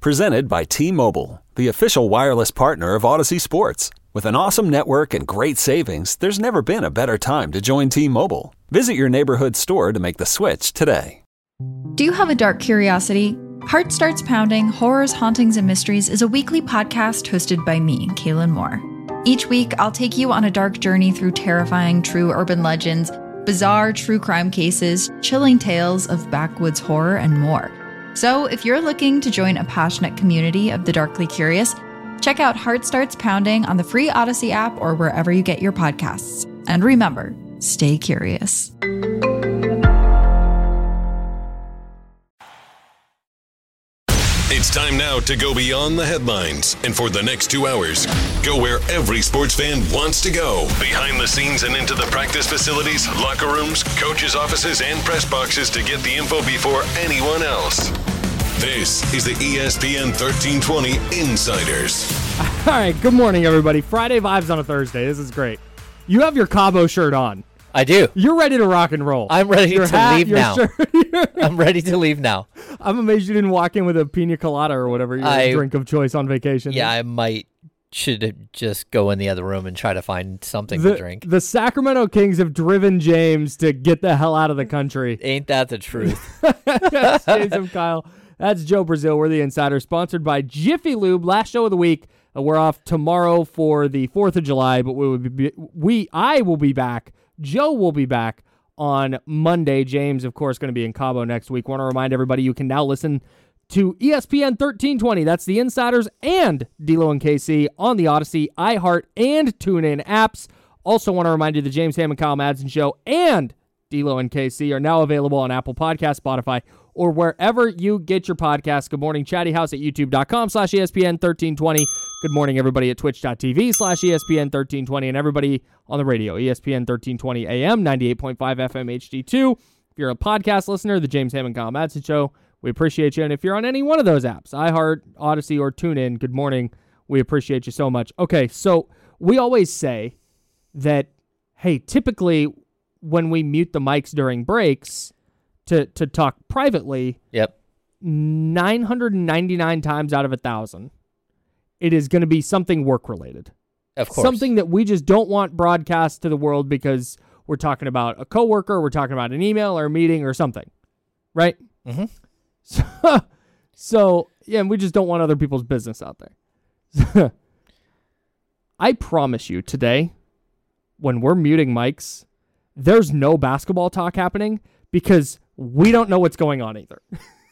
Presented by T-Mobile, the official wireless partner of Odyssey Sports. With an awesome network and great savings, there's never been a better time to join T-Mobile. Visit your neighborhood store to make the switch today. Do you have a dark curiosity? Heart Starts Pounding, Horrors, Hauntings, and Mysteries is a weekly podcast hosted by me, Kaylin Moore. Each week, I'll take you on a dark journey through terrifying true urban legends, bizarre true crime cases, chilling tales of backwoods horror, and more. So if you're looking to join a passionate community of the darkly curious, check out Heart Starts Pounding on the free Odyssey app or wherever you get your podcasts. And remember, stay curious. It's time now to go beyond the headlines, and for the next 2 hours, go where every sports fan wants to go. Behind the scenes and into the practice facilities, locker rooms, coaches' offices, and press boxes to get the info before anyone else. This is the ESPN 1320 Insiders. All right, good morning, everybody. Friday vibes on a Thursday. This is great. You have your Cabo shirt on. I do. You're ready to rock and roll. I'm ready to leave now. Shirt. I'm ready to leave now. I'm amazed you didn't walk in with a pina colada or whatever your drink of choice on vacation. Yeah, I should just go in the other room and try to find something to drink. The Sacramento Kings have driven James to get the hell out of the country. Ain't that the truth? That's James and Kyle. That's Joe Brazil. We're the Insiders, sponsored by Jiffy Lube. Last show of the week. We're off tomorrow for the 4th of July, but I will be back. Joe will be back on Monday. James, of course, going to be in Cabo next week. Want to remind everybody you can now listen to ESPN 1320. That's the Insiders and D'Lo and KC on the Odyssey, iHeart, and TuneIn apps. Also want to remind you the James Ham and Kyle Madsen Show and D'Lo and KC are now available on Apple Podcasts, Spotify, or wherever you get your podcasts. Good morning, Chatty House at youtube.com/ESPN 1320. Good morning, everybody at twitch.tv/ESPN 1320, and everybody on the radio, ESPN 1320 AM, 98.5 FM HD2. If you're a podcast listener, the James Ham and Kyle Madsen Show, we appreciate you. And if you're on any one of those apps, iHeart, Odyssey, or TuneIn, good morning. We appreciate you so much. Okay, so we always say that, hey, typically when we mute the mics during breaks to talk privately, 999 times out of 1,000, it is going to be something work-related. Of course. Something that we just don't want broadcast to the world because we're talking about a coworker, we're talking about an email or a meeting or something, right? Mm-hmm. So, yeah, we just don't want other people's business out there. I promise you today, when we're muting mics, there's no basketball talk happening because we don't know what's going on either.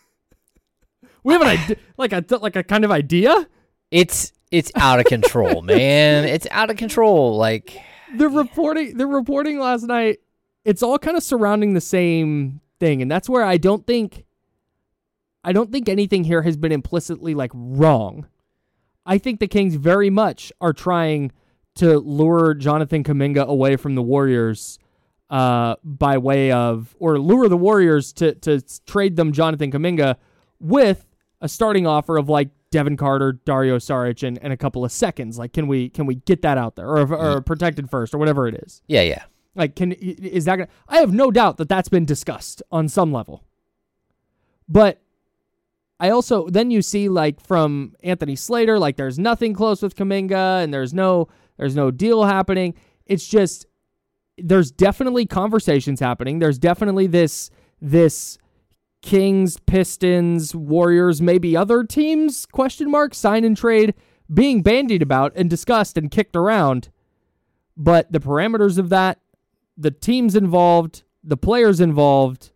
We have an idea, like a kind of idea. It's out of control, man. It's out of control. Like the reporting last night, it's all kind of surrounding the same thing, and that's where I don't think anything here has been implicitly like wrong. I think the Kings very much are trying to lure Jonathan Kuminga away from the Warriors by way of, or lure the Warriors to trade them Jonathan Kuminga with a starting offer of like Devin Carter, Dario Saric, and a couple of seconds. Like, can we get that out there, or protected first, or whatever it is? Yeah. Like, is that gonna? I have no doubt that that's been discussed on some level. But I also then you see like from Anthony Slater, like there's nothing close with Kuminga, and there's no deal happening. It's just there's definitely conversations happening. There's definitely this Kings, Pistons, Warriors, maybe other teams, ? Sign and trade being bandied about and discussed and kicked around. But the parameters of that, the teams involved, the players involved,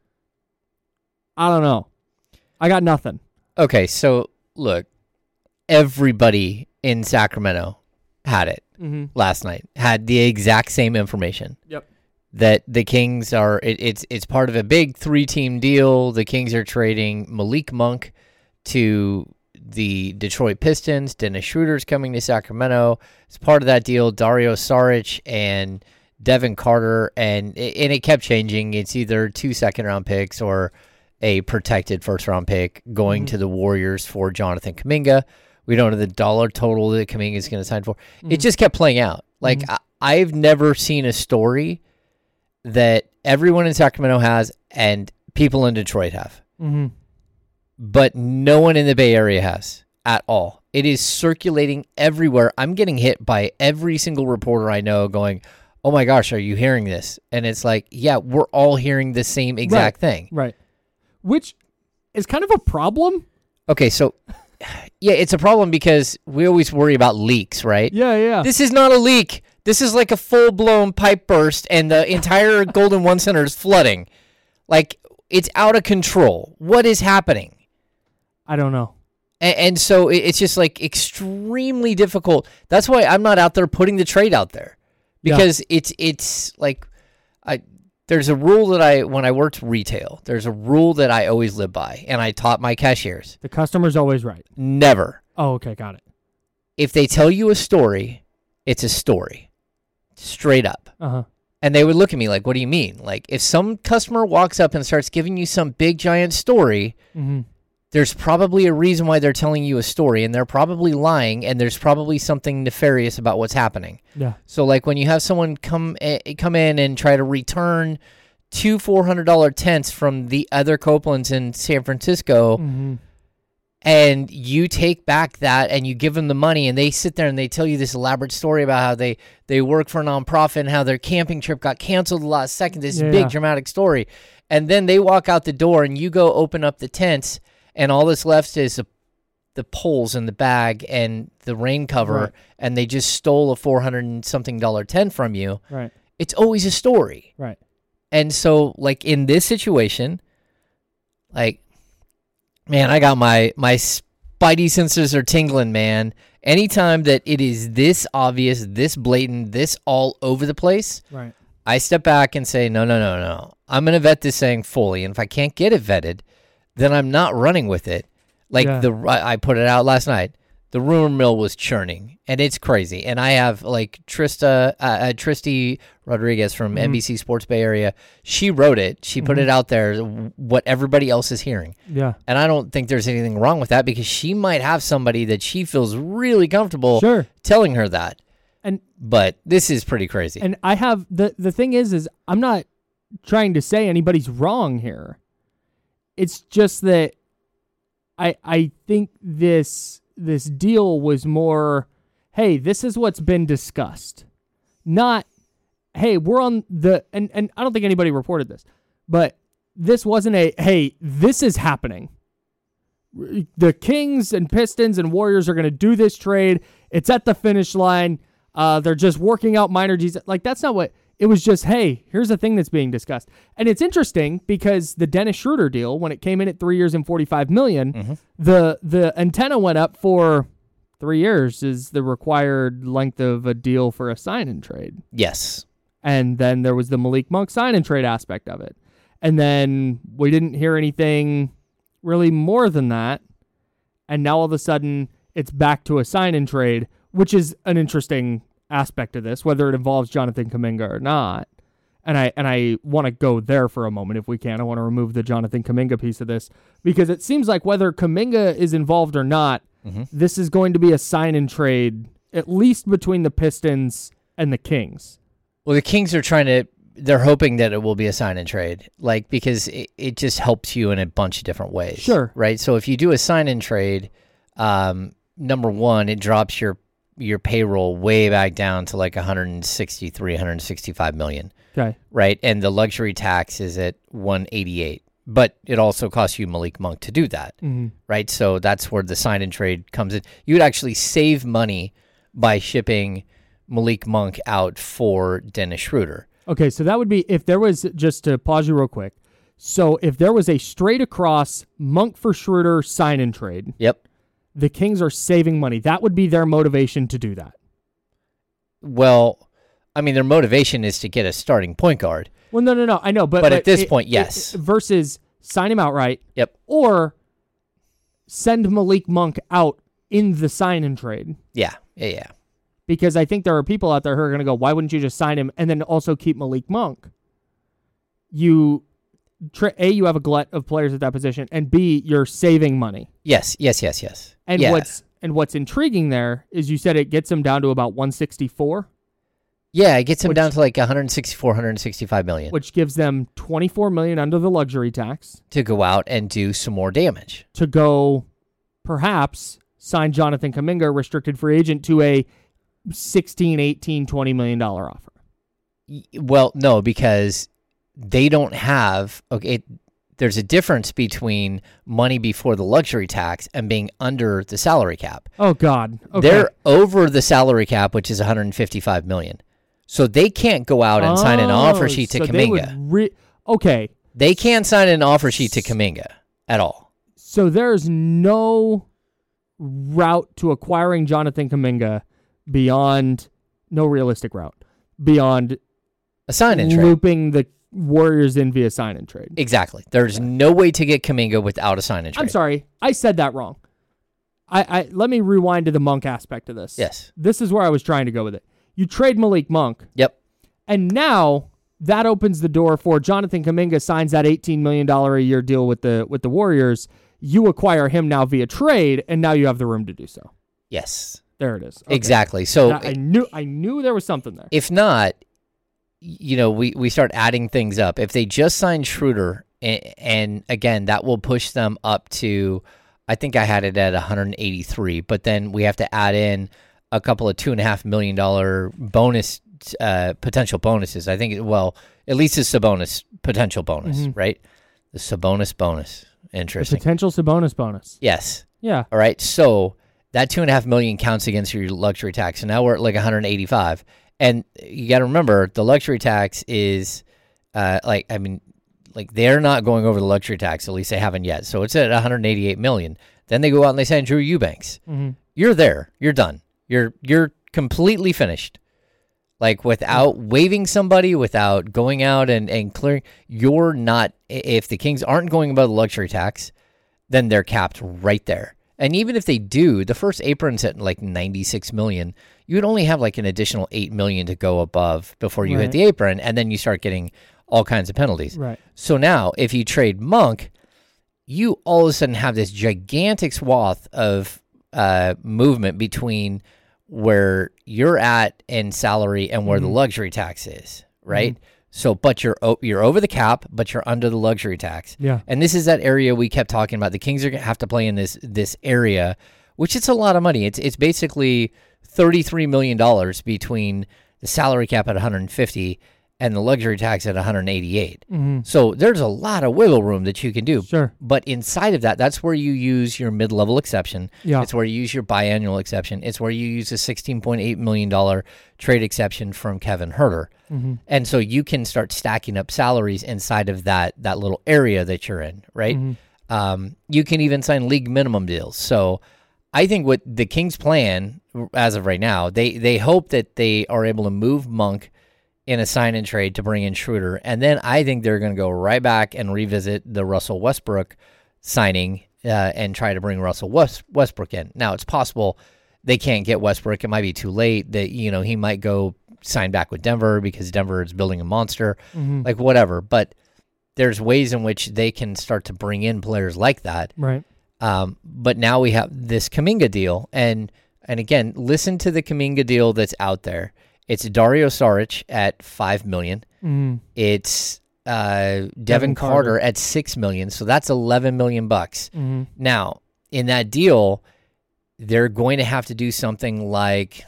I don't know. I got nothing. Okay, so look, everybody in Sacramento had it last night, had the exact same information. Yep. That the Kings are, it's part of a big 3-team deal. The Kings are trading Malik Monk to the Detroit Pistons. Dennis Schroeder's coming to Sacramento. As part of that deal, Dario Saric and Devin Carter, and it kept changing. It's either 2 second-round picks or a protected first-round pick going to the Warriors for Jonathan Kuminga. We don't know the dollar total that Kuminga is going to sign for. It just kept playing out. Like, I've never seen a story that everyone in Sacramento has and people in Detroit have. But no one in the Bay Area has. at all. It is circulating everywhere. I'm getting hit by every single reporter I know going, oh my gosh, are you hearing this? And it's like, yeah, we're all hearing the same exact thing. Right. Which is kind of a problem. Okay, so yeah, it's a problem because we always worry about leaks, right? Yeah. This is not a leak. This is like a full-blown pipe burst and the entire Golden One Center is flooding. Like, it's out of control. What is happening? I don't know. And so it's just like extremely difficult. That's why I'm not out there putting the trade out there. Because it's like, there's a rule that when I worked retail, there's a rule that I always live by, and I taught my cashiers. The customer's always right. Never. Oh, okay, got it. If they tell you a story, it's a story. Straight up. Uh-huh. And they would look at me like, what do you mean? Like, if some customer walks up and starts giving you some big, giant story, there's probably a reason why they're telling you a story, and they're probably lying, and there's probably something nefarious about what's happening. Yeah. So, like, when you have someone come in and try to return two $400 tents from the other Copelands in San Francisco, and you take back that and you give them the money, and they sit there and they tell you this elaborate story about how they work for a nonprofit and how their camping trip got canceled the last second, this big dramatic story. And then they walk out the door and you go open up the tents, and all that's left is the poles in the bag and the rain cover, and they just stole a $400-something tent from you. Right. It's always a story. Right. And so, like, in this situation, like, man, I got my spidey senses are tingling, man. Anytime that it is this obvious, this blatant, this all over the place, right, I step back and say, no. I'm going to vet this thing fully, and if I can't get it vetted, then I'm not running with it. Like, I put it out last night. The rumor mill was churning, and it's crazy. And I have, like, Tristy Rodriguez from NBC Sports Bay Area. She wrote it. She put it out there, what everybody else is hearing. Yeah. And I don't think there's anything wrong with that, because she might have somebody that she feels really comfortable telling her that. But this is pretty crazy. And I have, the thing is I'm not trying to say anybody's wrong here. It's just that I think this deal was more, hey, this is what's been discussed. Not, hey, we're on and I don't think anybody reported this, but this wasn't hey, this is happening. The Kings and Pistons and Warriors are going to do this trade. It's at the finish line. They're just working out minor G's. Like, that's not what, it was just, hey, here's a thing that's being discussed. And it's interesting because the Dennis Schroeder deal, when it came in at 3 years and $45 million, the antenna went up for 3 years is the required length of a deal for a sign and trade. Yes. And then there was the Malik Monk sign and trade aspect of it. And then we didn't hear anything really more than that. And now all of a sudden it's back to a sign and trade, which is an interesting aspect of this, whether it involves Jonathan Kuminga or not. And I want to go there for a moment if we can. I want to remove the Jonathan Kuminga piece of this, because it seems like whether Kuminga is involved or not, this is going to be a sign and trade, at least between the Pistons and the Kings. Well, the Kings are they're hoping that it will be a sign and trade, like, because it just helps you in a bunch of different ways. Sure. Right? So if you do a sign and trade, number one, it drops your payroll way back down to like 165 million. Okay. Right. And the luxury tax is at 188, but it also costs you Malik Monk to do that. Right. So that's where the sign and trade comes in. You would actually save money by shipping Malik Monk out for Dennis Schroeder. Okay. So that would be, if there was, just to pause you real quick. So if there was a straight across Monk for Schroeder sign and trade. Yep. The Kings are saving money. That would be their motivation to do that. Well, I mean, their motivation is to get a starting point guard. Well, no. I know, but at this point, yes. Versus sign him outright. Yep. Or send Malik Monk out in the sign and trade. Yeah. Because I think there are people out there who are going to go, why wouldn't you just sign him and then also keep Malik Monk? You have a glut of players at that position, and B, you're saving money. Yes. And what's intriguing there is you said it gets them down to about 164. Yeah, it gets them down to like 164, 165 million. Which gives them 24 million under the luxury tax to go out and do some more damage. To go perhaps sign Jonathan Kuminga, restricted free agent, to a $16, $18, $20 million offer? Well, no, because they don't have, there's a difference between money before the luxury tax and being under the salary cap. Oh, God. Okay. They're over the salary cap, which is $155 million. So they can't go out and sign an offer sheet to Kuminga. Okay. They can't sign an offer sheet to Kuminga at all. So there's no route to acquiring Jonathan Kuminga beyond, no realistic route, beyond a sign-in trade. Looping the Warriors in via sign-in trade. Exactly. There's no way to get Kuminga without a sign-in trade. I'm sorry. I said that wrong. I let me rewind to the Monk aspect of this. Yes. This is where I was trying to go with it. You trade Malik Monk. Yep. And now that opens the door for Jonathan Kuminga signs that $18 million a year deal with the Warriors. You acquire him now via trade, and now you have the room to do so. Yes. There it is. Okay. Exactly. So I knew there was something there. If not, we start adding things up. If they just sign Schroeder, and again, that will push them up to, I think I had it at 183, but then we have to add in a couple of $2.5 million bonus, potential bonuses. I think, at least it's Sabonis potential bonus, right? The Sabonis bonus. Interesting. The potential Sabonis bonus. Yes. Yeah. All right. So that $2.5 million counts against your luxury tax. So now we're at like 185. And you got to remember, the luxury tax is they're not going over the luxury tax. At least they haven't yet. So it's at 188 million. Then they go out and they sign Drew Eubanks. Mm-hmm. You're there. You're done. You're completely finished. Like without waiving somebody, without going out and clearing, you're not. If the Kings aren't going above the luxury tax, then they're capped right there. And even if they do, the first apron's at like 96 million. You would only have like an additional 8 million to go above before you hit the apron, and then you start getting all kinds of penalties. Right. So now, if you trade Monk, you all of a sudden have this gigantic swath of movement between where you're at in salary and where the luxury tax is, right? Mm-hmm. So, but you're over the cap, but you're under the luxury tax. Yeah. And this is that area we kept talking about. The Kings are going to have to play in this area, which it's a lot of money. It's basically $33 million between the salary cap at 150 and the luxury tax at 188. Mm-hmm. So there's a lot of wiggle room that you can do. Sure. But inside of that, that's where you use your mid-level exception. Yeah. It's where you use your biannual exception. It's where you use a $16.8 million trade exception from Kevin Huerter. Mm-hmm. And so you can start stacking up salaries inside of that little area that you're in, right? Mm-hmm. You can even sign league minimum deals. So I think what the Kings plan, as of right now, they hope that they are able to move Monk in a sign-in trade to bring in Schroeder, and then I think they're going to go right back and revisit the Russell Westbrook signing and try to bring Russell Westbrook in. Now, it's possible they can't get Westbrook. It might be too late. That he might go sign back with Denver because Denver is building a monster, like whatever. But there's ways in which they can start to bring in players like that. Right. But now we have this Kuminga deal, and again, listen to the Kuminga deal that's out there. It's Dario Saric at $5 million. Mm. It's Devin Carter at $6 million. So that's $11 million bucks. Mm-hmm. Now, in that deal, they're going to have to do something like,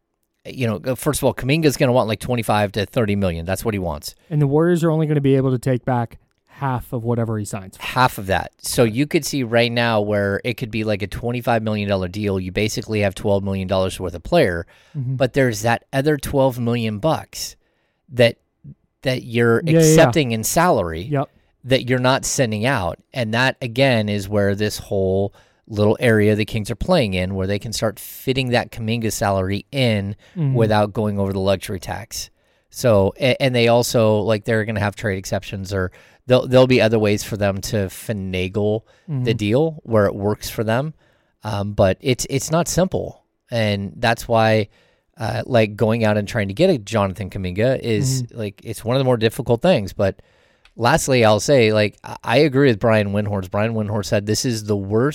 first of all, Kuminga's going to want like 25 to 30 million. That's what he wants. And the Warriors are only going to be able to take back half of whatever he signs for. Half of that. So you could see right now where it could be like a $25 million deal. You basically have $12 million worth of player, but there's that other $12 million bucks that you're accepting in salary that you're not sending out. And that, again, is where this whole little area the Kings are playing in, where they can start fitting that Kuminga salary in without going over the luxury tax. So, and they also, like, they're going to have trade exceptions, or there'll be other ways for them to finagle the deal where it works for them. But it's not simple. And that's why, going out and trying to get a Jonathan Kuminga is, it's one of the more difficult things. But lastly, I'll say, I agree with Brian Windhorst. Brian Windhorst said this is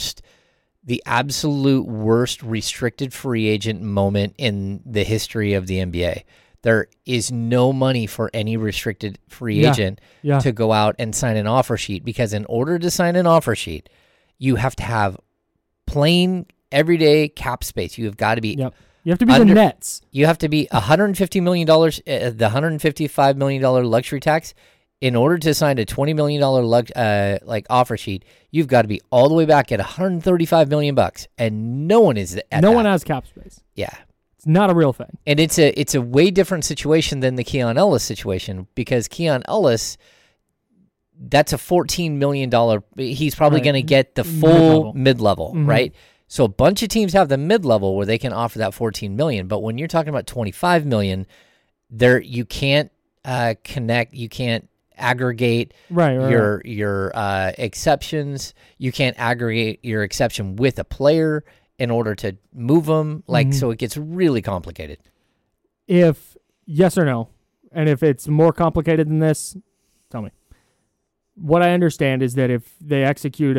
the absolute worst restricted free agent moment in the history of the NBA. There is no money for any restricted free agent to go out and sign an offer sheet, because in order to sign an offer sheet, you have to have plain everyday cap space. You have got to be. Yep. You have to be the Nets. You have to be $150 million, the $155 million luxury tax. In order to sign a $20 million offer sheet, you've got to be all the way back at $135 million, and no one is at No that. one has cap space. Yeah. It's not a real thing. And it's a way different situation than the Keon Ellis situation, because Keon Ellis, that's a $14 million. He's probably going to get the full mid-level, right? So a bunch of teams have the mid-level where they can offer that $14 million. But when you're talking about $25 million, you can't connect. You can't aggregate your exceptions. You can't aggregate your exception with a player in order to move them. So it gets really complicated. If yes or no, and if it's more complicated than this, tell me. What I understand is that if they execute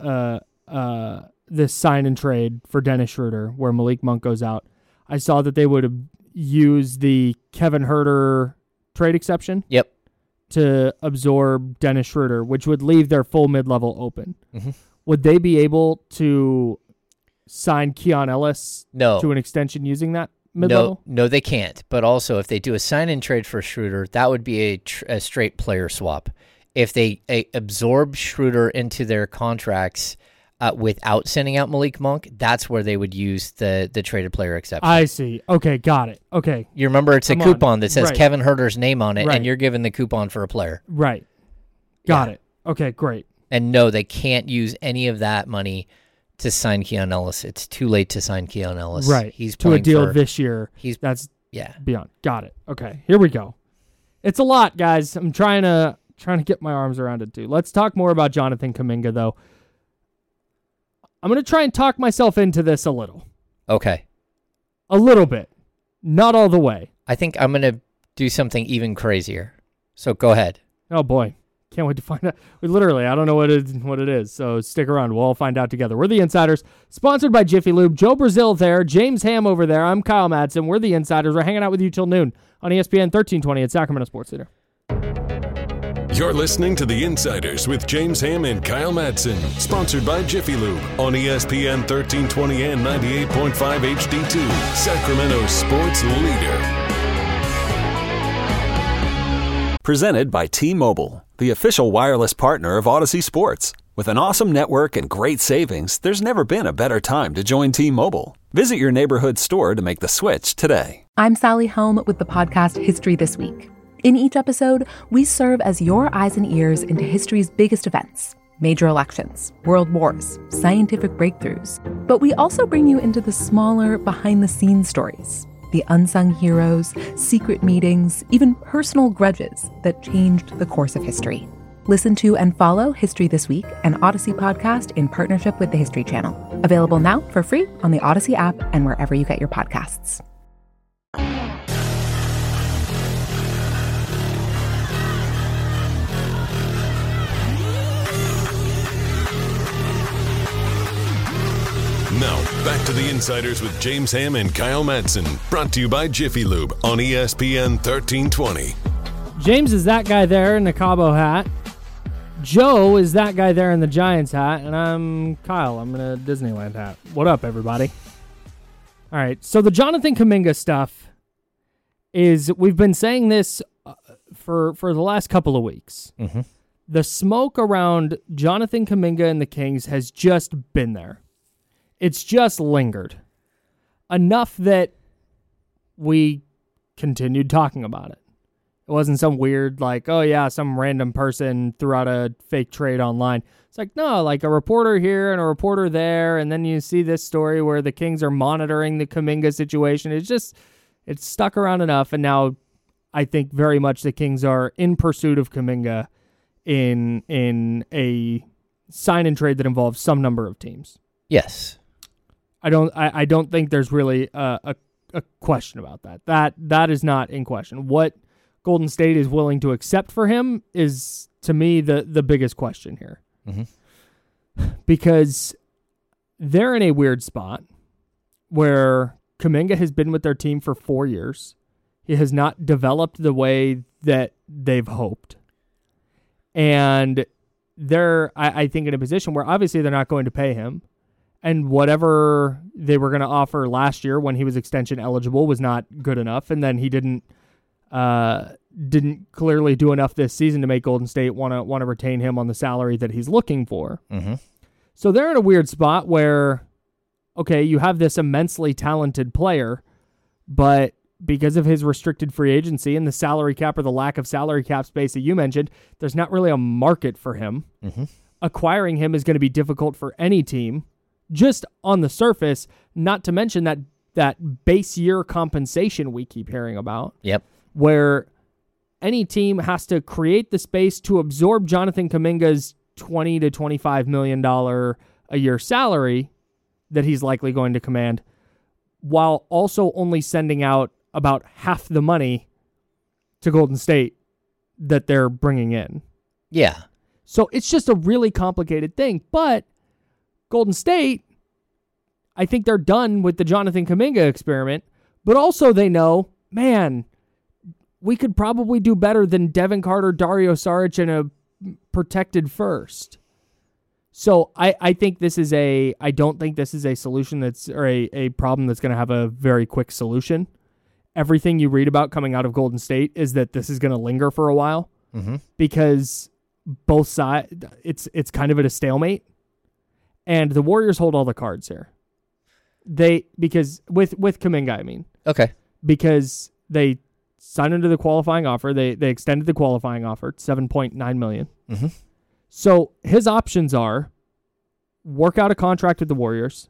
this sign and trade for Dennis Schroeder, where Malik Monk goes out, I saw that they would have used the Kevin Huerter trade exception. Yep. To absorb Dennis Schroeder, which would leave their full mid-level open. Would they be able to sign Keon Ellis to an extension using that mid-level? No, they can't. But also, if they do a sign-in trade for Schroeder, that would be a straight player swap. If they absorb Schroeder into their contracts without sending out Malik Monk, that's where they would use the traded player exception. I see. Okay, got it. Okay. You remember it's a coupon that says Right. Kevin Huerter's name on it, Right. and you're given the coupon for a player. Right. Got it. Okay, great. And no, they can't use any of that money to sign Keon Ellis. It's too late to sign Keon Ellis. Right. He's to a playing deal for, this year. That's yeah. beyond. Got it. Okay, here we go. It's a lot, guys. I'm trying to get my arms around it too. Let's talk more about Jonathan Kuminga, though. I'm going to try and talk myself into this a little. Okay. A little bit. Not all the way. I think I'm going to do something even crazier. So go ahead. Oh, boy. Can't wait to find out. I don't know what it is, so stick around. We'll all find out together. We're the Insiders, sponsored by Jiffy Lube. Joe Brazil there, James Ham over there. I'm Kyle Madsen. We're the Insiders. We're hanging out with you till noon on ESPN 1320 at Sacramento Sports Leader. You're listening to The Insiders with James Ham and Kyle Madsen, sponsored by Jiffy Lube on ESPN 1320 and 98.5 HD2, Sacramento Sports Leader. Presented by T-Mobile, the official wireless partner of Odyssey Sports. With an awesome network and great savings, there's never been a better time to join T-Mobile. Visit your neighborhood store to make the switch today. I'm Sally Helm with the podcast History This Week. In each episode, we serve as your eyes and ears into history's biggest events, major elections, world wars, scientific breakthroughs. But we also bring you into the smaller, behind-the-scenes stories, the unsung heroes, secret meetings, even personal grudges that changed the course of history. Listen to and follow History This Week, an Odyssey podcast in partnership with the History Channel. Available now for free on the Odyssey app and wherever you get your podcasts. Now, back to The Insiders with James Ham and Kyle Madsen, brought to you by Jiffy Lube on ESPN 1320. James is that guy there in the Cabo hat. Joe is that guy there in the Giants hat. And I'm Kyle. I'm in a Disneyland hat. What up, everybody? All right, so the Jonathan Kuminga stuff is, we've been saying this for the last couple of weeks. Mm-hmm. The smoke around Jonathan Kuminga and the Kings has just been there. It's just lingered enough that we continued talking about it. It wasn't some weird, like, oh yeah, some random person threw out a fake trade online. It's like, no, like a reporter here and a reporter there, and then you see this story where the Kings are monitoring the Kuminga situation. It's stuck around enough, and now I think very much the Kings are in pursuit of Kuminga in a sign and trade that involves some number of teams. Yes. I don't think there's really a question about that. That is not in question. What Golden State is willing to accept for him is, to me, the biggest question here. Mm-hmm. Because they're in a weird spot where Kuminga has been with their team for 4 years. He has not developed the way that they've hoped. And they're, I think, in a position where obviously they're not going to pay him. and whatever they were going to offer last year when he was extension eligible was not good enough, and then he didn't clearly do enough this season to make Golden State want to retain him on the salary that he's looking for. Mm-hmm. So they're in a weird spot where, okay, you have this immensely talented player, but because of his restricted free agency and the salary cap or the lack of salary cap space that you mentioned, there's not really a market for him. Mm-hmm. Acquiring him is going to be difficult for any team, just on the surface, not to mention that base year compensation we keep hearing about. Yep. Where any team has to create the space to absorb Jonathan Kuminga's $20 to $25 million a year salary that he's likely going to command, while also only sending out about half the money to Golden State that they're bringing in. Yeah. So it's just a really complicated thing. But Golden State, I think they're done with the Jonathan Kuminga experiment, but also they know, man, we could probably do better than Devin Carter, Dario Saric, and a protected first. So I think this is I don't think this is a solution or a problem that's going to have a very quick solution. Everything you read about coming out of Golden State is that this is going to linger for a while because both sides, it's kind of at a stalemate, and the Warriors hold all the cards here. Because with Kuminga, I mean, okay, because they signed into the qualifying offer, they extended the qualifying offer, $7.9 million. Mm-hmm. So his options are work out a contract with the Warriors,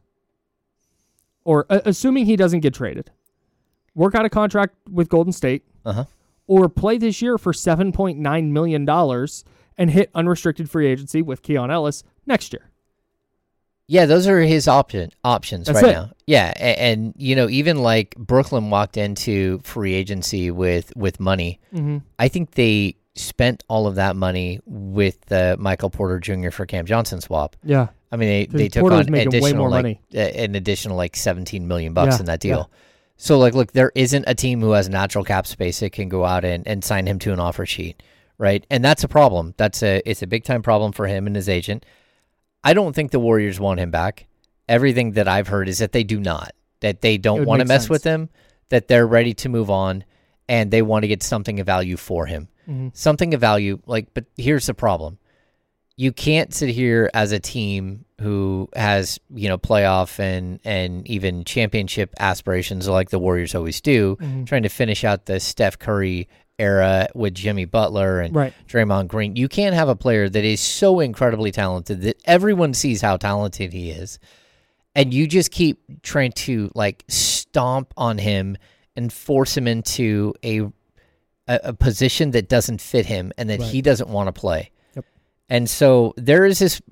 or assuming he doesn't get traded, work out a contract with Golden State, or play this year for $7.9 million and hit unrestricted free agency with Keon Ellis next year. Yeah, those are his options That's right it. now. Yeah, and you know, even like Brooklyn walked into free agency with money. Mm-hmm. I think they spent all of that money with the Michael Porter Jr. for Cam Johnson swap. Yeah. I mean, they took Porter's on making way more additional money. an additional like $17 million Yeah, in that deal. yeah. So like, look, there isn't a team who has natural cap space that can go out and sign him to an offer sheet, right? And that's a problem. It's a big time problem for him and his agent. I don't think the Warriors want him back. Everything that I've heard is that they do not, that they don't want to mess with him, that they're ready to move on, and they want to get something of value for him. Mm-hmm. Something of value, but here's the problem. You can't sit here as a team who has, playoff and even championship aspirations like the Warriors always do, trying to finish out the Steph Curry era with Jimmy Butler and Draymond Green. You can't have a player that is so incredibly talented that everyone sees how talented he is, and you just keep trying to stomp on him and force him into a position that doesn't fit him and that he doesn't want to play. Yep. And so there is this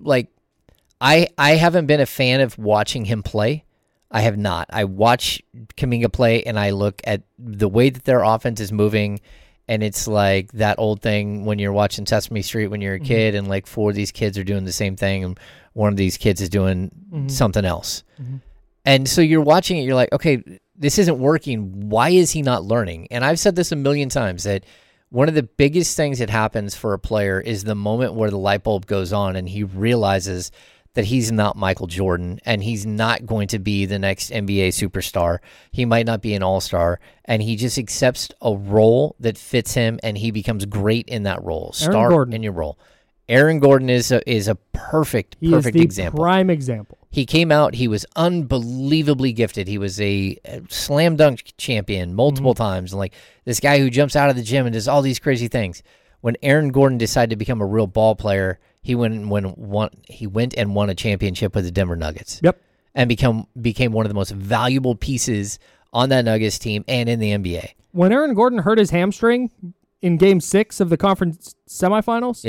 I haven't been a fan of watching him play. I have not. I watch Kuminga play and I look at the way that their offense is moving, and it's like that old thing when you're watching Sesame Street when you're a kid and four of these kids are doing the same thing and one of these kids is doing something else. Mm-hmm. And so you're watching it, you're like, okay, this isn't working. Why is he not learning? And I've said this a million times that one of the biggest things that happens for a player is the moment where the light bulb goes on and he realizes that he's not Michael Jordan and he's not going to be the next NBA superstar. He might not be an all-star, and he just accepts a role that fits him and he becomes great in that role. Start in your role. Aaron Gordon is a perfect example. Prime example. He came out, he was unbelievably gifted. He was a slam dunk champion multiple times, and this guy who jumps out of the gym and does all these crazy things. When Aaron Gordon decided to become a real ball player, he went and won a championship with the Denver Nuggets. Yep. And became one of the most valuable pieces on that Nuggets team and in the NBA. When Aaron Gordon hurt his hamstring in Game 6 of the conference semifinals,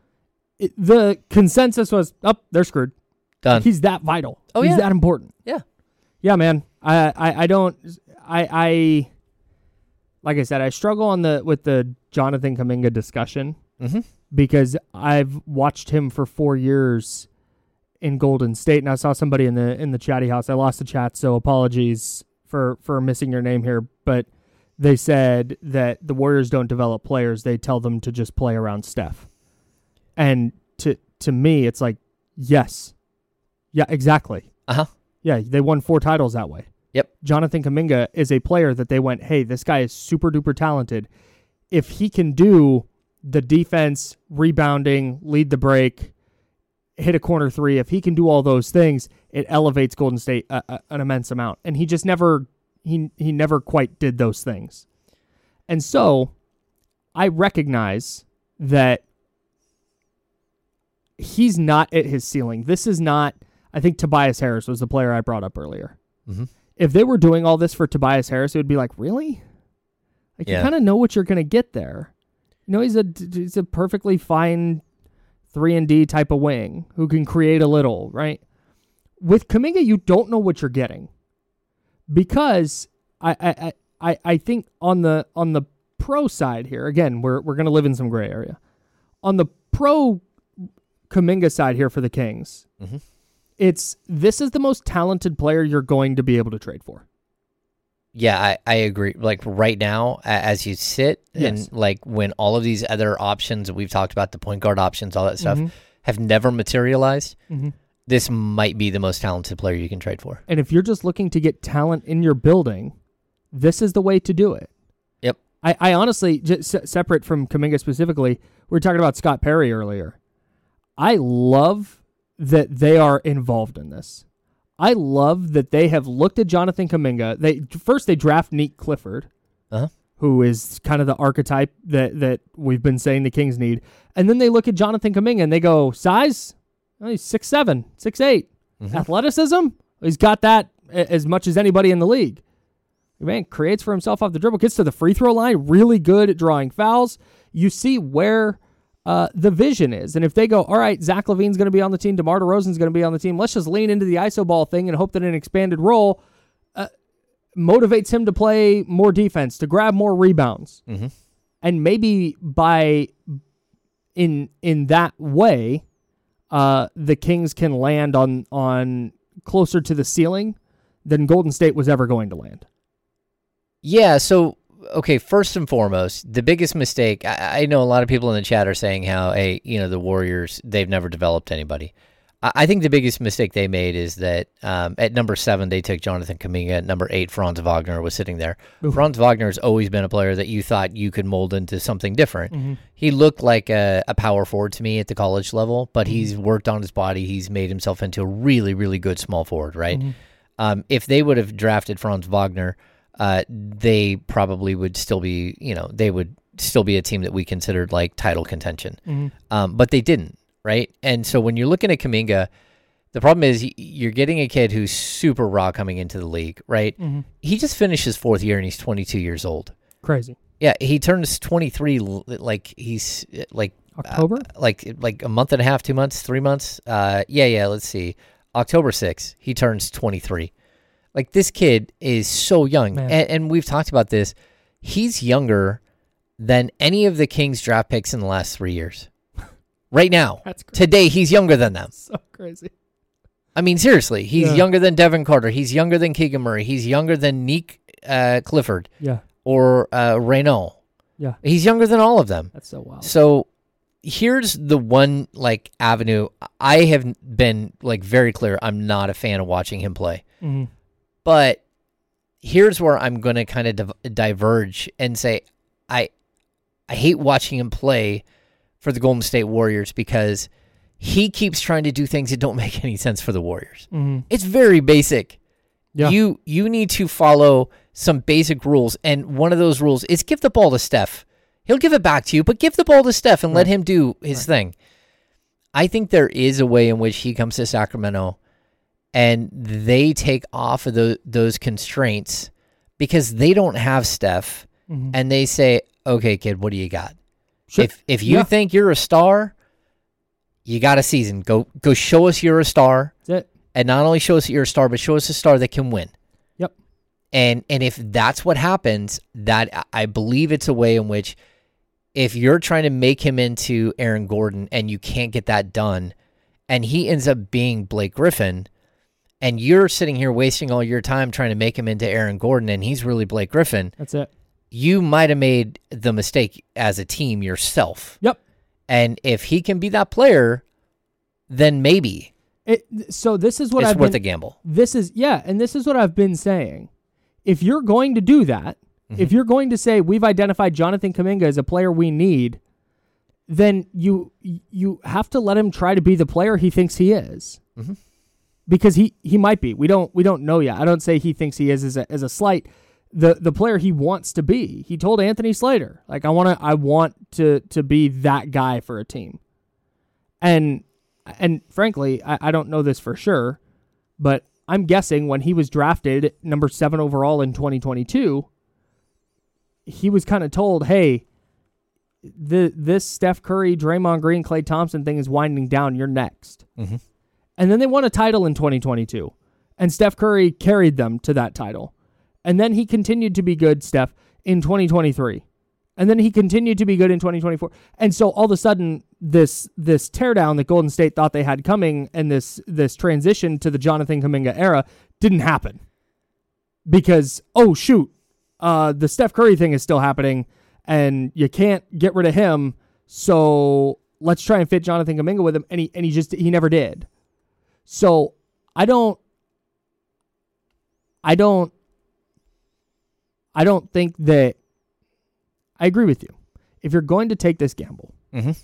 the consensus was, they're screwed. Done. He's that vital. He's that important. Yeah. Yeah, man. I don't like I said, I struggle with the Jonathan Kuminga discussion because I've watched him for 4 years in Golden State, and I saw somebody in the chatty house. I lost the chat, so apologies for missing your name here, but they said that the Warriors don't develop players; they tell them to just play around Steph. And to me, it's like, yes. Yeah, exactly. Uh-huh. Yeah, they won 4 titles that way. Yep. Jonathan Kuminga is a player that they went, hey, this guy is super duper talented. If he can do the defense, rebounding, lead the break, hit a corner 3, if he can do all those things, it elevates Golden State an immense amount. And he just never, he never quite did those things. And so I recognize that he's not at his ceiling. This is not, I think Tobias Harris was the player I brought up earlier. Mm-hmm. If they were doing all this for Tobias Harris, it would be like, really? Like, you kind of know what you're going to get there. You know, he's a perfectly fine 3-and-D type of wing who can create a little, right? With Kuminga, you don't know what you're getting, because I think on the pro side here, again, we're going to live in some gray area. On the pro Kuminga side here for the Kings, mm-hmm. This is the most talented player you're going to be able to trade for. Yeah, I agree. Like right now, as you sit, Yes. and like when all of these other options we've talked about, the point guard options, all that stuff, Mm-hmm. have never materialized, Mm-hmm. this might be the most talented player you can trade for. And if you're just looking to get talent in your building, this is the way to do it. Yep. I honestly, just separate from Kuminga specifically, we were talking about Scott Perry earlier. I love that they are involved in this. I love that they have looked at Jonathan Kuminga. They draft Nick Clifford, Uh-huh. who is kind of the archetype that we've been saying the Kings need. And then they look at Jonathan Kuminga and they go, size? Oh, he's 6'7", 6'8". Mm-hmm. Athleticism? He's got that as much as anybody in the league. Man, creates for himself off the dribble, gets to the free throw line, really good at drawing fouls. You see where the vision is. And if they go, all right, Zach LaVine's going to be on the team, DeMar DeRozan's going to be on the team, let's just lean into the iso ball thing and hope that an expanded role motivates him to play more defense, to grab more rebounds. Mm-hmm. And maybe in that way, the Kings can land on closer to the ceiling than Golden State was ever going to land. Yeah, so, okay, first and foremost, the biggest mistake, I know a lot of people in the chat are saying how, hey, the Warriors, they've never developed anybody. I think the biggest mistake they made is that at number 7, they took Jonathan Kuminga. At number 8, Franz Wagner was sitting there. Ooh. Franz Wagner's always been a player that you thought you could mold into something different. Mm-hmm. He looked like a power forward to me at the college level, but he's worked on his body. He's made himself into a really, really good small forward, right? Mm-hmm. If they would have drafted Franz Wagner, they probably would still be, they would still be a team that we considered like title contention. Mm-hmm. But they didn't, right? And so when you're looking at Kuminga, the problem is you're getting a kid who's super raw coming into the league, right? Mm-hmm. He just finished his 4th year and he's 22 years old. Crazy. Yeah, he turns 23 like he's like October? Like a month and a half, 2 months, 3 months. Let's see. October 6th, he turns 23. Like, this kid is so young. And we've talked about this. He's younger than any of the Kings draft picks in the last 3 years. Right now. That's crazy. Today, he's younger than them. So crazy. I mean, seriously. He's younger than Devin Carter. He's younger than Keegan Murray. He's younger than Nick Clifford. Yeah. Or Renault. Yeah. He's younger than all of them. That's so wild. So here's the one avenue. I have been very clear. I'm not a fan of watching him play. Mm-hmm. But here's where I'm going to kind of diverge and say I hate watching him play for the Golden State Warriors because he keeps trying to do things that don't make any sense for the Warriors. Mm-hmm. It's very basic. Yeah. You need to follow some basic rules, and one of those rules is give the ball to Steph. He'll give it back to you, but give the ball to Steph and let him do his thing. I think there is a way in which he comes to Sacramento and they take off of those constraints because they don't have Steph, and they say, okay, kid, what do you got? Sure. If you think you're a star, you got a season. Go show us you're a star. That's it. And not only show us that you're a star, but show us a star that can win. Yep. And if that's what happens, that I believe it's a way in which if you're trying to make him into Aaron Gordon and you can't get that done, and he ends up being Blake Griffin, and you're sitting here wasting all your time trying to make him into Aaron Gordon, and he's really Blake Griffin, That's it. you might have made the mistake as a team yourself. Yep. And if he can be that player, then maybe. So this is what It's I've worth been, a gamble. This is what I've been saying. If you're going to do that, if you're going to say we've identified Jonathan Kuminga as a player we need, then you have to let him try to be the player he thinks he is. Because he might be. We don't know yet. I don't say he thinks he is as a slight. The player he wants to be. He told Anthony Slater, like, I want to be that guy for a team. And frankly, I don't know this for sure, but I'm guessing when he was drafted number 7 overall in 2022, he was kind of told, hey, this Steph Curry, Draymond Green, Klay Thompson thing is winding down. You're next. And then they won a title in 2022, and Steph Curry carried them to that title. And then he continued to be good, Steph, in 2023. And then he continued to be good in 2024. And so all of a sudden, this teardown that Golden State thought they had coming and this transition to the Jonathan Kuminga era didn't happen. Because, oh, shoot, the Steph Curry thing is still happening, and you can't get rid of him, so let's try and fit Jonathan Kuminga with him. And he never did. So I don't think that I agree with you. If you're going to take this gamble,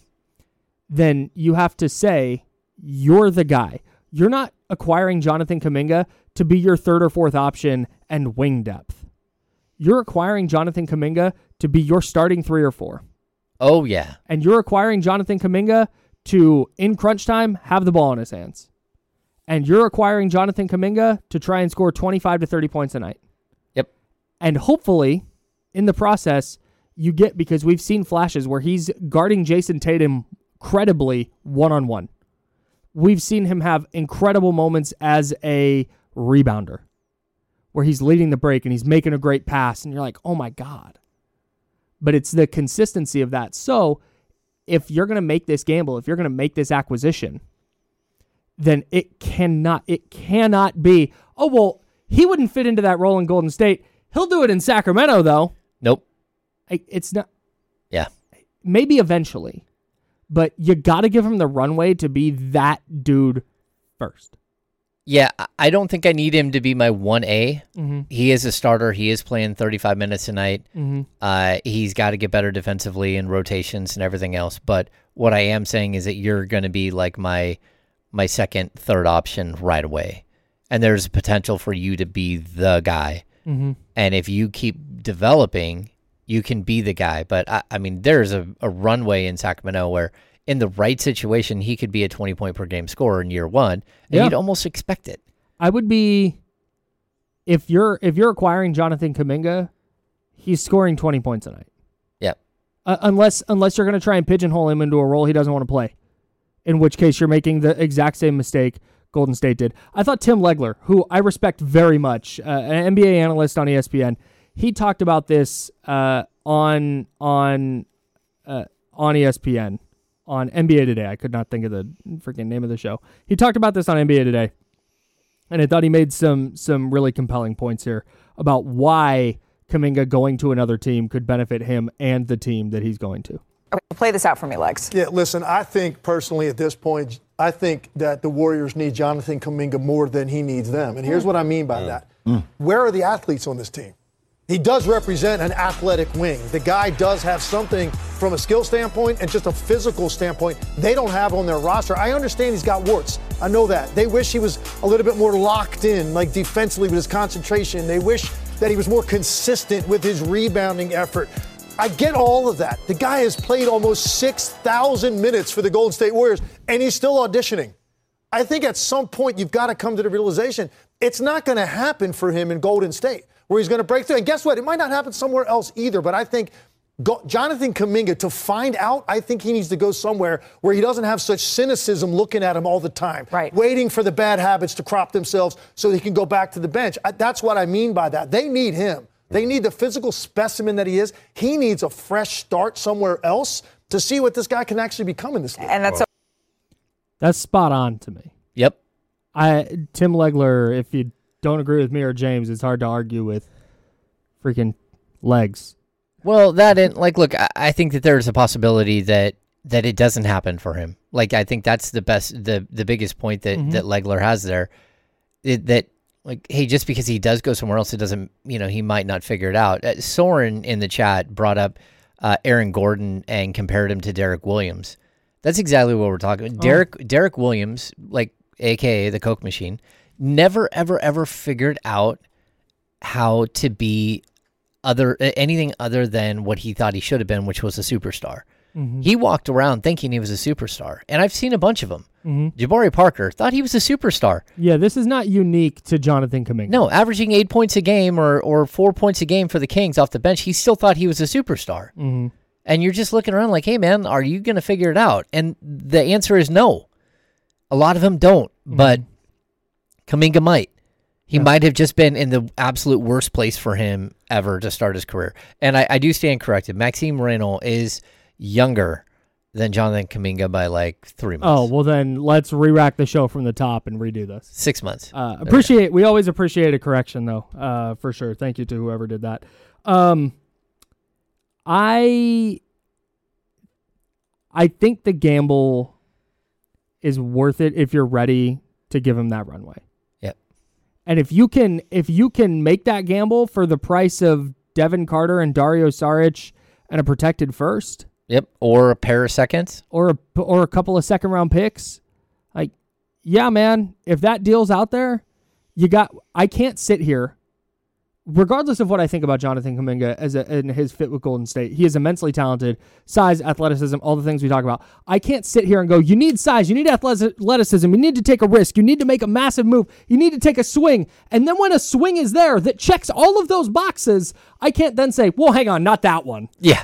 then you have to say you're the guy. You're not acquiring Jonathan Kuminga to be your 3rd or 4th option and wing depth. You're acquiring Jonathan Kuminga to be your starting 3 or 4. Oh, yeah. And you're acquiring Jonathan Kuminga to, in crunch time, have the ball in his hands. And you're acquiring Jonathan Kuminga to try and score 25 to 30 points a night. Yep. And hopefully, in the process, you get, because we've seen flashes where he's guarding Jason Tatum credibly one-on-one. We've seen him have incredible moments as a rebounder, where he's leading the break and he's making a great pass, and you're like, oh my God. But it's the consistency of that. So if you're going to make this gamble, if you're going to make this acquisition, then it cannot be, oh, well, he wouldn't fit into that role in Golden State. He'll do it in Sacramento, though. Nope. It's not. Yeah. Maybe eventually, but you got to give him the runway to be that dude first. Yeah, I don't think I need him to be my 1A. He is a starter. He is playing 35 minutes a night. He's got to get better defensively and rotations and everything else. But what I am saying is that you're going to be like my 2nd, 3rd option right away. And there's potential for you to be the guy. And if you keep developing, you can be the guy. But, I mean, there's a runway in Sacramento where in the right situation, he could be a 20-point-per-game scorer in year 1, and you'd almost expect it. I would be, if you're acquiring Jonathan Kuminga, he's scoring 20 points a night. Yep. Unless you're going to try and pigeonhole him into a role he doesn't want to play, in which case you're making the exact same mistake Golden State did. I thought Tim Legler, who I respect very much, an NBA analyst on ESPN, he talked about this on ESPN. On NBA Today. I could not think of the freaking name of the show. He talked about this on NBA Today, and I thought he made some really compelling points here about why Kuminga going to another team could benefit him and the team that he's going to. Okay, play this out for me, Lex. Yeah, listen, I think personally at this point, I think that the Warriors need Jonathan Kuminga more than he needs them. And here's what I mean by that. Where are the athletes on this team? He does represent an athletic wing. The guy does have something from a skill standpoint and just a physical standpoint they don't have on their roster. I understand he's got warts. I know that. They wish he was a little bit more locked in, like defensively with his concentration. They wish that he was more consistent with his rebounding effort. I get all of that. The guy has played almost 6,000 minutes for the Golden State Warriors, and he's still auditioning. I think at some point you've got to come to the realization it's not going to happen for him in Golden State, where he's going to break through. And guess what? It might not happen somewhere else either, but I think Jonathan Kuminga, to find out, I think he needs to go somewhere where he doesn't have such cynicism looking at him all the time, waiting for the bad habits to crop themselves so he can go back to the bench. That's what I mean by that. They need him. They need the physical specimen that he is. He needs a fresh start somewhere else to see what this guy can actually become in this league. And that's spot on to me. Yep. Tim Legler, if you don't agree with me or James, it's hard to argue with freaking legs. Well, look, I think that there's a possibility that that it doesn't happen for him. Like, I think that's the biggest point that Legler has there. That like, hey, just because he does go somewhere else, it doesn't, he might not figure it out. Soren in the chat brought up Aaron Gordon and compared him to Derek Williams. That's exactly what we're talking about. Derek Williams, like AKA the Coke Machine, never ever figured out how to be anything other than what he thought he should have been, which was a superstar. He walked around thinking he was a superstar, and I've seen a bunch of them. Jabari Parker thought he was a superstar. Yeah, this is not unique to Jonathan Kuminga. No, averaging 8 points a game or 4 points a game for the Kings off the bench, he still thought he was a superstar. And you're just looking around like, hey, man, are you going to figure it out? And the answer is no. A lot of them don't, but Kuminga might. He might have just been in the absolute worst place for him ever to start his career. And I do stand corrected. Maxime Reynaud is younger than Jonathan Kuminga by like 3 months. Oh, well then let's re-rack the show from the top and redo this. 6 months. We always appreciate a correction though, for sure. Thank you to whoever did that. I think the gamble is worth it if you're ready to give him that runway. Yep. And if you can make that gamble for the price of Devin Carter and Dario Saric and a protected first, yep, or a pair of seconds, or a couple of second round picks, like, yeah, man, if that deal's out there, I can't sit here. Regardless of what I think about Jonathan Kuminga in his fit with Golden State, he is immensely talented, size, athleticism, all the things we talk about. I can't sit here and go, you need size, you need athleticism, you need to take a risk, you need to make a massive move, you need to take a swing. And then when a swing is there that checks all of those boxes, I can't then say, well, hang on, not that one. Yeah.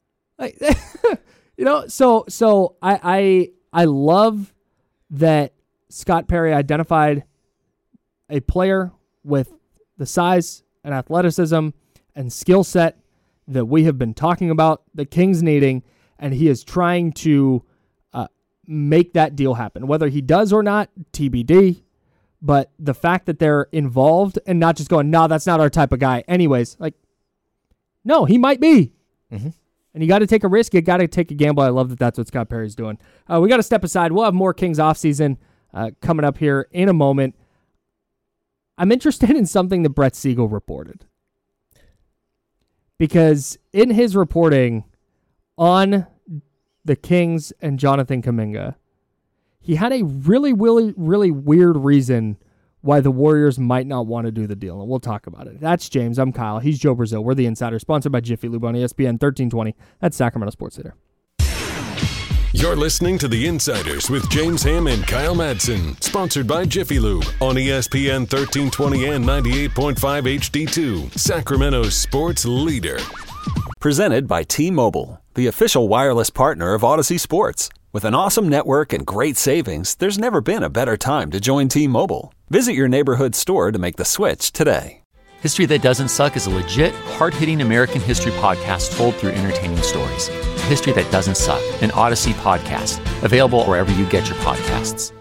So I love that Scott Perry identified a player with the size and athleticism and skill set that we have been talking about the Kings needing, and he is trying to make that deal happen. Whether he does or not, TBD, but the fact that they're involved and not just going, no, that's not our type of guy. Anyways, like, no, he might be. And you got to take a risk. You got to take a gamble. I love that that's what Scott Perry's doing. We got to step aside. We'll have more Kings offseason coming up here in a moment. I'm interested in something that Brett Siegel reported. Because in his reporting on the Kings and Jonathan Kuminga, he had a really, really, really weird reason why the Warriors might not want to do the deal, and we'll talk about it. That's James. I'm Kyle. He's Joe Brazil. We're the Insider, sponsored by Jiffy Lube on ESPN 1320. That's Sacramento Sports Leader. You're listening to The Insiders with James Ham and Kyle Madsen, sponsored by Jiffy Lube on ESPN 1320 and 98.5 HD2, Sacramento's sports leader. Presented by T-Mobile, the official wireless partner of Odyssey Sports. With an awesome network and great savings, there's never been a better time to join T-Mobile. Visit your neighborhood store to make the switch today. History That Doesn't Suck is a legit, hard-hitting American history podcast told through entertaining stories. History That Doesn't Suck, an Odyssey podcast. Available wherever you get your podcasts.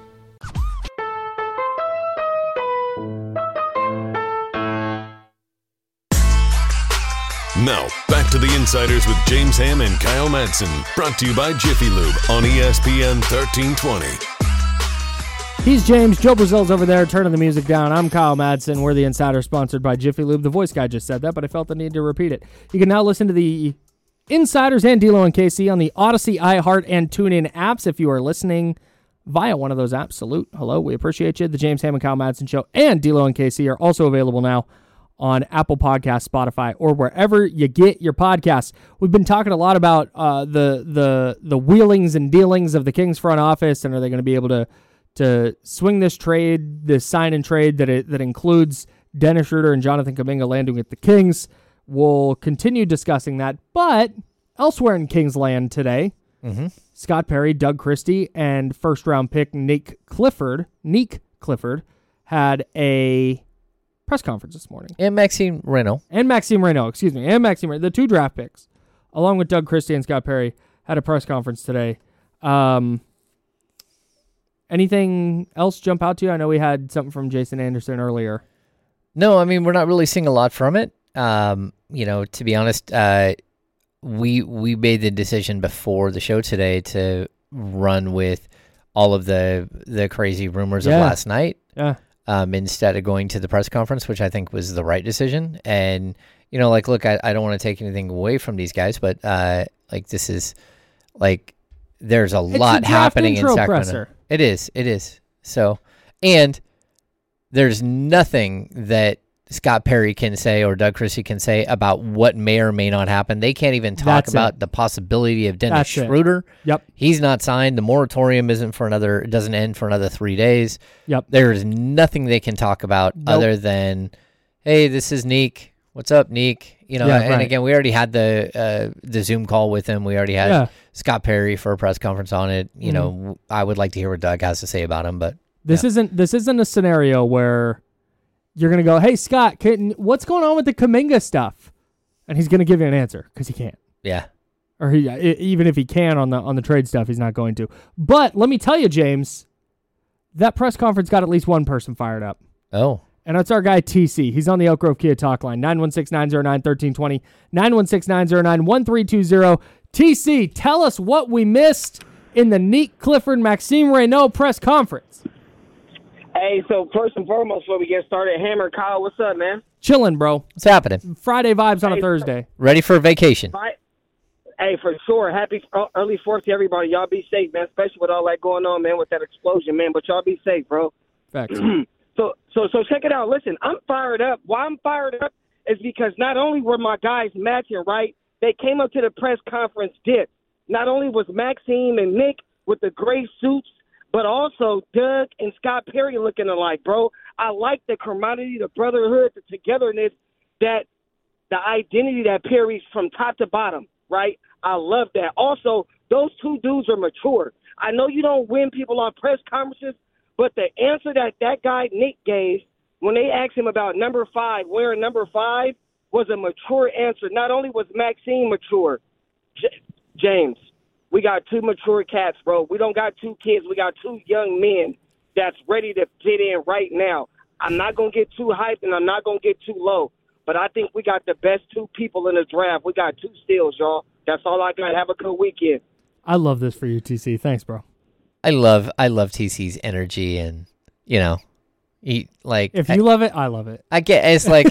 Now, back to The Insiders with James Ham and Kyle Madsen. Brought to you by Jiffy Lube on ESPN 1320. He's James. Joe Brazil's over there turning the music down. I'm Kyle Madsen. We're the Insider, sponsored by Jiffy Lube. The voice guy just said that, but I felt the need to repeat it. You can now listen to the Insiders and D'Lo and KC on the Odyssey, iHeart, and TuneIn apps. If you are listening via one of those apps, salute. Hello. We appreciate you. The James Ham and Kyle Madsen Show and D'Lo and KC are also available now on Apple Podcasts, Spotify, or wherever you get your podcasts. We've been talking a lot about the wheelings and dealings of the Kings front office, and are they going to be able to swing this trade, this sign and trade that includes Dennis Schroeder and Jonathan Kuminga landing at the Kings. We'll continue discussing that, but elsewhere in Kings land today, Scott Perry, Doug Christie, and first-round pick Nick Clifford had a press conference this morning. And Maxime Reynaud. The two draft picks, along with Doug Christie and Scott Perry, had a press conference today. Anything else jump out to you? I know we had something from Jason Anderson earlier. No, I mean, we're not really seeing a lot from it. To be honest, we made the decision before the show today to run with all of the crazy rumors of last night. Yeah. Instead of going to the press conference, which I think was the right decision. And, look, I don't want to take anything away from these guys, but this is there's a lot happening in Sacramento. Presser. It is. So, and there's nothing that Scott Perry can say or Doug Christie can say about what may or may not happen. They can't even talk about the possibility of Dennis Schroeder. Yep. He's not signed. The moratorium doesn't end for another 3 days. Yep. There's nothing they can talk about other than, hey, this is Neek. What's up, Neek? Again, we already had the Zoom call with him. We already had Scott Perry for a press conference on it. I would like to hear what Doug has to say about him, but this isn't a scenario where you're going to go, hey, Scott, what's going on with the Kuminga stuff? And he's going to give you an answer because he can't. Yeah. Or even if he can on the trade stuff, he's not going to. But let me tell you, James, that press conference got at least one person fired up. Oh. And that's our guy, TC. He's on the Elk Grove Kia talk line, 916-909-1320, 916-909-1320. TC, tell us what we missed in the Neek Clifford Maxime Reynaud press conference. Hey, so first and foremost, before we get started, Hammer, Kyle, what's up, man? Chilling, bro. What's happening? Friday vibes on a Thursday. Ready for a vacation. Hey, for sure. Happy early 4th to everybody. Y'all be safe, man, especially with all that going on, man, with that explosion, man. But y'all be safe, bro. Facts. So check it out. Listen, I'm fired up. Why I'm fired up is because not only were my guys matching, right, they came up to the press conference dipped. Not only was Maxime and Nick with the gray suits, but also Doug and Scott Perry looking alike, bro. I like the camaraderie, the brotherhood, the togetherness, that the identity that Perry's from top to bottom, right? I love that. Also, those two dudes are mature. I know you don't win people on press conferences, but the answer that guy Nick gave when they asked him about number 5, wearing number 5, was a mature answer. Not only was Maxime mature, James, we got 2 mature cats, bro. We don't got 2 kids. We got 2 young men that's ready to fit in right now. I'm not going to get too hyped, and I'm not going to get too low, but I think we got the best 2 people in the draft. We got 2 steals, y'all. That's all I got. Have a good weekend. I love this for you, TC. Thanks, bro. I love TC's energy, and if you love it, I love it. I get it's like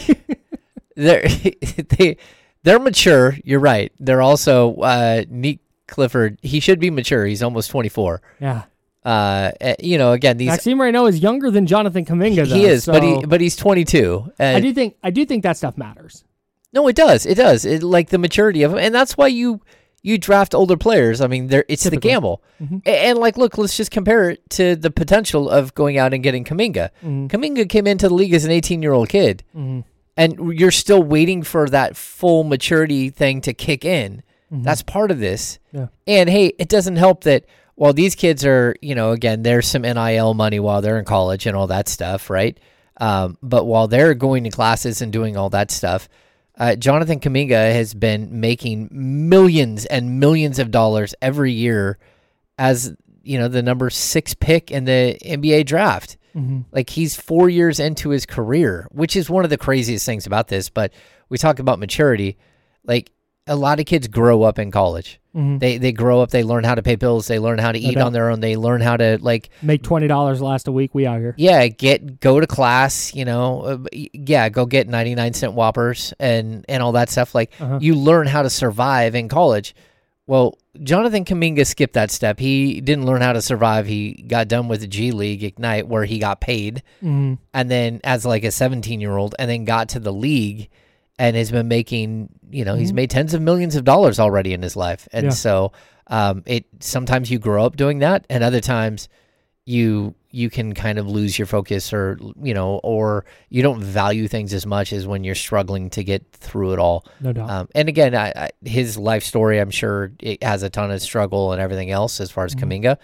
they're mature. You're right. They're also Neek Clifford. He should be mature. He's almost 24. Yeah. Again, these Maxime Reynaud is younger than Jonathan Kuminga. Though, he is, so but he's 22. I do think that stuff matters. No, it does. It does. Like the maturity of him, and that's why you draft older players. I mean, it's typically the gamble. Mm-hmm. And look, let's just compare it to the potential of going out and getting Kuminga. Mm-hmm. Kuminga came into the league as an 18-year-old kid, and you're still waiting for that full maturity thing to kick in. Mm-hmm. That's part of this. Yeah. And hey, it doesn't help that while these kids are, again, there's some NIL money while they're in college and all that stuff, right? But while they're going to classes and doing all that stuff, Jonathan Kuminga has been making millions and millions of dollars every year as, the number 6 pick in the NBA draft. Mm-hmm. Like he's 4 years into his career, which is one of the craziest things about this. But we talk about maturity. Like a lot of kids grow up in college. Mm-hmm. They grow up, they learn how to pay bills, they learn how to eat on their own, they learn how to make $20 last a week. We out here. Yeah, go to class, go get 99-cent Whoppers and all that stuff. You learn how to survive in college. Well, Jonathan Kuminga skipped that step. He didn't learn how to survive. He got done with the G League Ignite where he got paid, and then as a 17-year-old, and then got to the league. And has been making, he's made tens of millions of dollars already in his life. And so sometimes you grow up doing that, and other times you can kind of lose your focus or you don't value things as much as when you're struggling to get through it all. No doubt. And again, his life story, I'm sure it has a ton of struggle and everything else as far as Kuminga.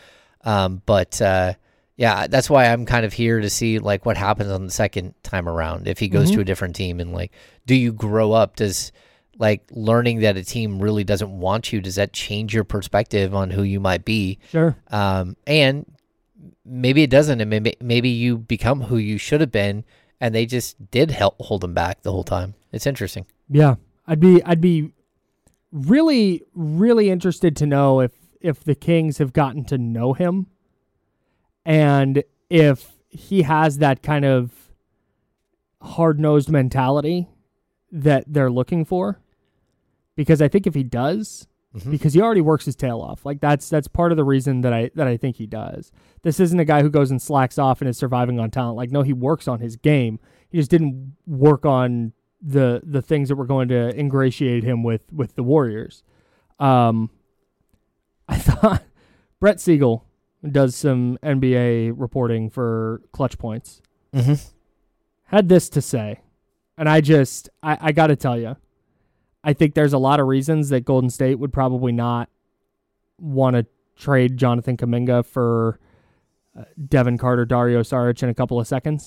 Yeah, that's why I'm kind of here to see what happens on the second time around. If he goes to a different team and do you grow up? Does learning that a team really doesn't want you, does that change your perspective on who you might be? Sure. And maybe it doesn't, and maybe you become who you should have been, and they just did hold him back the whole time. It's interesting. Yeah, I'd be really, really interested to know if the Kings have gotten to know him and if he has that kind of hard-nosed mentality that they're looking for. Because I think if he does, because he already works his tail off. Like that's part of the reason that I think he does. This isn't a guy who goes and slacks off and is surviving on talent. Like, no, he works on his game. He just didn't work on the things that were going to ingratiate him with the Warriors. I thought Brett Siegel does some NBA reporting for Clutch Points. Had this to say, and I got to tell you, I think there's a lot of reasons that Golden State would probably not want to trade Jonathan Kuminga for Devin Carter, Dario Saric in a couple of seconds.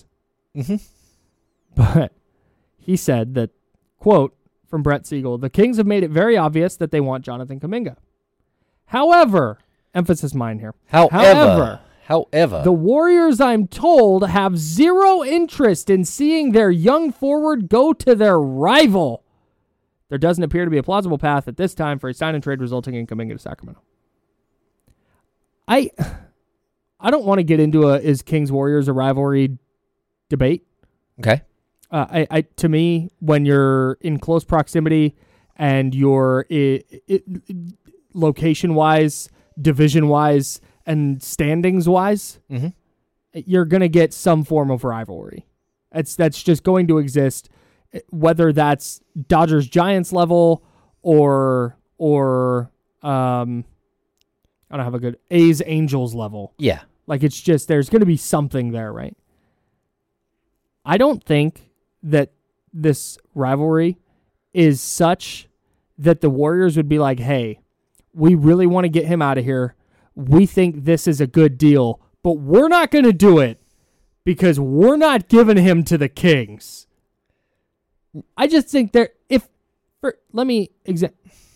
But he said that, quote, from Brett Siegel, the Kings have made it very obvious that they want Jonathan Kuminga. However, emphasis mine here. However, the Warriors, I'm told, have zero interest in seeing their young forward go to their rival. There doesn't appear to be a plausible path at this time for a sign and trade resulting in Kuminga to Sacramento. I don't want to get into is Kings Warriors a rivalry debate. Okay. To me, when you're in close proximity and you're location-wise, division-wise, and standings-wise, you're going to get some form of rivalry. That's just going to exist, whether that's Dodgers-Giants level or I don't have a good A's-Angels level. Yeah. Like, it's just, there's going to be something there, right? I don't think that this rivalry is such that the Warriors would be like, hey, we really want to get him out of here. We think this is a good deal, but we're not going to do it because we're not giving him to the Kings. I just think if the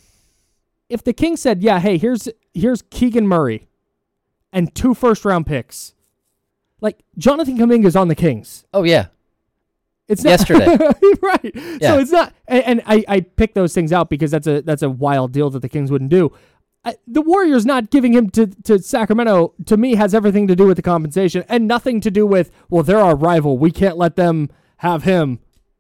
Kings said, yeah, hey, here's Keegan Murray and 2 first-round picks. Like, Jonathan Kuminga's on the Kings. Oh, yeah. It's not, yesterday. Right. Yeah. So it's not, and I picked those things out because that's a wild deal that the Kings wouldn't do. The Warriors not giving him to Sacramento, to me, has everything to do with the compensation and nothing to do with, well, they're our rival. We can't let them have him.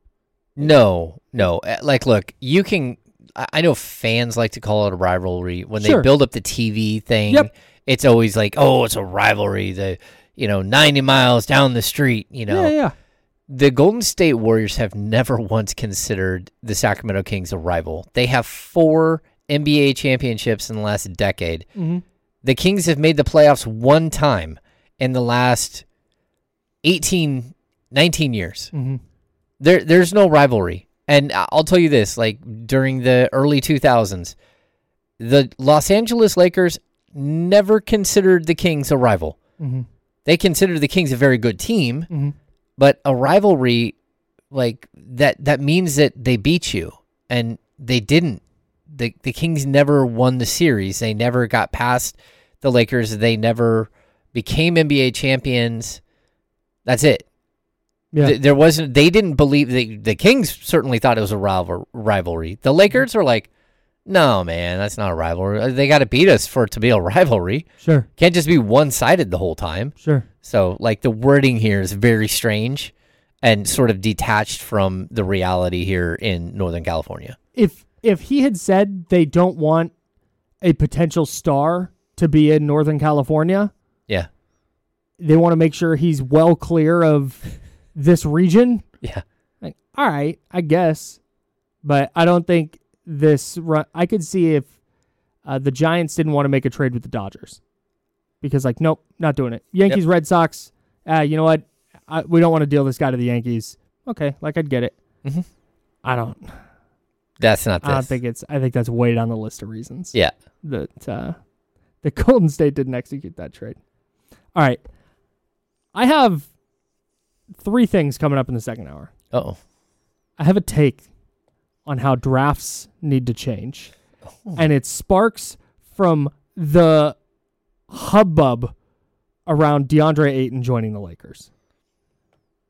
No. Like, look, you can, I know fans like to call it a rivalry. When they build up the TV thing, it's always like, oh, it's a rivalry. 90 miles down the street, Yeah. The Golden State Warriors have never once considered the Sacramento Kings a rival. They have 4 NBA championships in the last decade. The Kings have made the playoffs 1 time in the last 19 years. There's no rivalry. And I'll tell you this, like during the early 2000s, the Los Angeles Lakers never considered the Kings a rival. They considered the Kings a very good team, but a rivalry, like that means that they beat you, and they didn't. The Kings never won the series. They never got past the Lakers. They never became NBA champions. That's it. Yeah. There wasn't. They didn't believe the Kings certainly thought it was a rivalry. The Lakers are like, no, man, that's not a rivalry. They got to beat us for it to be a rivalry. Sure. Can't just be one-sided the whole time. Sure. So, like, the wording here is very strange and sort of detached from the reality here in Northern California. If he had said they don't want a potential star to be in Northern California, yeah, they want to make sure he's well clear of this region. Yeah. Like, all right, I guess. But I don't think this run. I could see if the Giants didn't want to make a trade with the Dodgers because, like, nope, not doing it. Yankees, Red Sox. You know what? We don't want to deal this guy to the Yankees. Okay, like, I'd get it. I don't. That's not this. I don't think it's. I think that's way down the list of reasons. Yeah. That the Golden State didn't execute that trade. All right, I have 3 things coming up in the second hour. Uh-oh. I have a take on how drafts need to change. And it sparks from the hubbub around DeAndre Ayton joining the Lakers.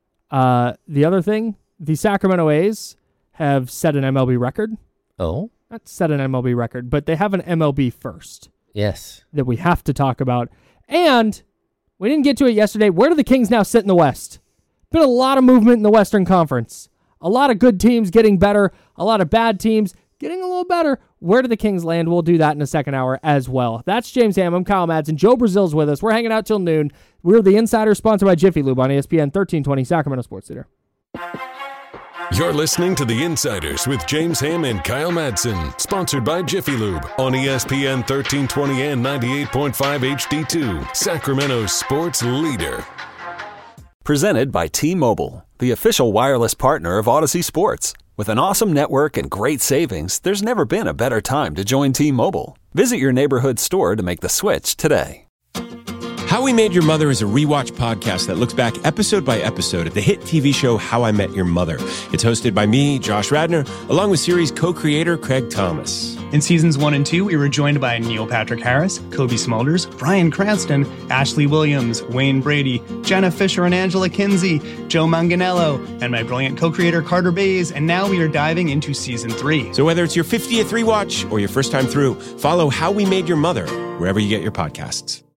The other thing, the Sacramento A's have set an MLB record. Oh? not set an MLB record, but they have an MLB first. Yes. That we have to talk about. And we didn't get to it yesterday. Where do the Kings now sit in the West? Been a lot of movement in the Western Conference. A lot of good teams getting better. A lot of bad teams getting a little better. Where do the Kings land? We'll do that in the second hour as well. That's James Ham. I'm Kyle Madsen. Joe Brazil's with us. We're hanging out till noon. We're the Insider, sponsored by Jiffy Lube on ESPN 1320 Sacramento Sports Leader. You're listening to The Insiders with James Ham and Kyle Madsen, sponsored by Jiffy Lube on ESPN 1320 and 98.5 HD2, Sacramento's sports leader. Presented by T-Mobile, the official wireless partner of Odyssey Sports. With an awesome network and great savings, there's never been a better time to join T-Mobile. Visit your neighborhood store to make the switch today. How We Made Your Mother is a rewatch podcast that looks back episode by episode at the hit TV show How I Met Your Mother. It's hosted by me, Josh Radnor, along with series co-creator Craig Thomas. In seasons 1 and 2, we were joined by Neil Patrick Harris, Kobe Smulders, Bryan Cranston, Ashley Williams, Wayne Brady, Jenna Fisher and Angela Kinsey, Joe Manganiello, and my brilliant co-creator Carter Bays, and now we are diving into season 3. So whether it's your 50th rewatch or your first time through, follow How We Made Your Mother wherever you get your podcasts.